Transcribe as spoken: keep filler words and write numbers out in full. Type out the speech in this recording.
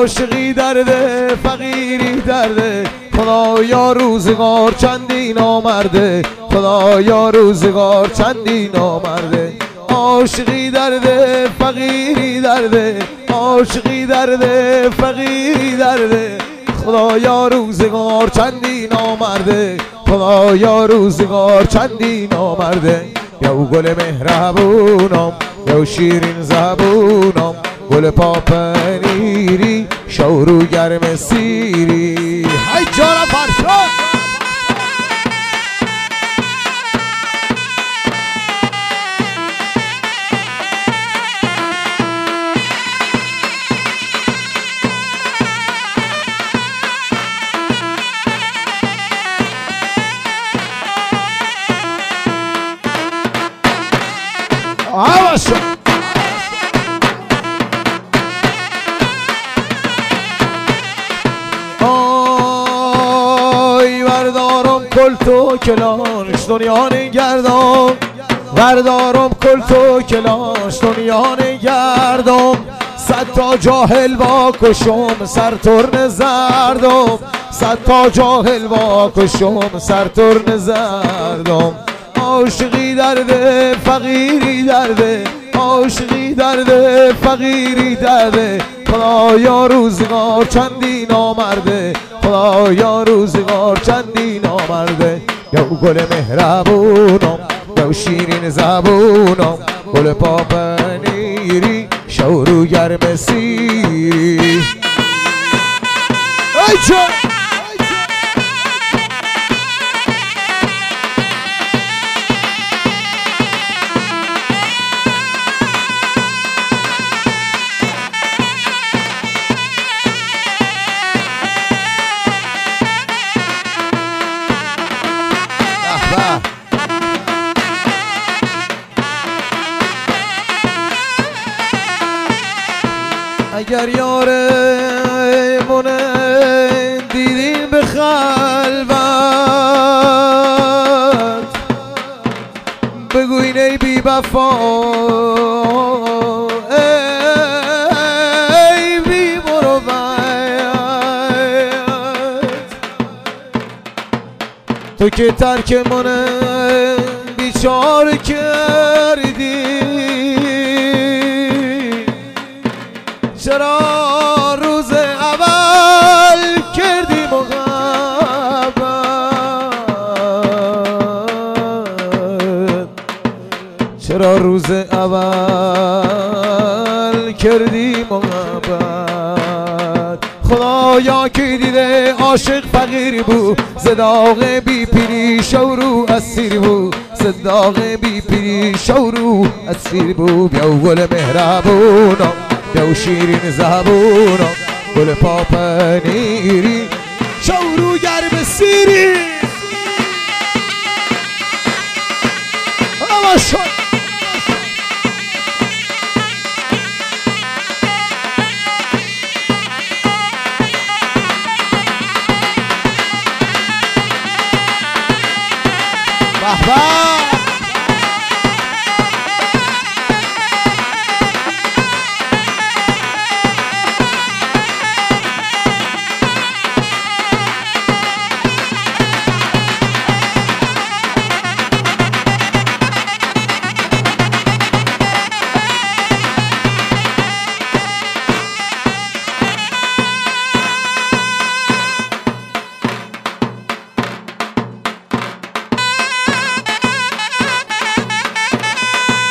عاشقی درده فقیری درده خدایا روزگار چندی نامرده خدایا روزگار چندی نامرده عاشقی درده فقیری درده عاشقی درده فقیری درده خدایا روزگار چندی نامرده خدایا روزگار چندی نامرده یا گل مهربونم یا شیرین زبونم گل پاپنیری شورو گرم سیری های جانم فرشاد آواشو آی بردارم کل تو کلاش دنیا نگردم بردارم کل تو کلاش دنیا نگردم صد تا جاهل با کشم سر ترن زردم صد تا جاهل با کشم سر ترن زردم عاشقی درده فقیری درده عاشقی درده فقیری درده خدایا روزگار چندی نامرده خدایا روزگار چندی نامرده یا گل مهربونم یا شیرین زبونم گل پاپنیری شورو گرم سیری ای چون اگر یارمونه دیدین به خلوت بگوین ای بی وفا ای بی مروت تو که ترک منه بیچاره کردی چرا روز اول کردی محبت چرا روز اول کردی محبت خدایا که دیده عاشق فقیر بود صداق بی پیری شورو اسیر بود صداق بی پیری شورو اسیر بود یا گل مهربونم یا شیرین زبونم گل پاپنیری شورو گرم سیری آواشو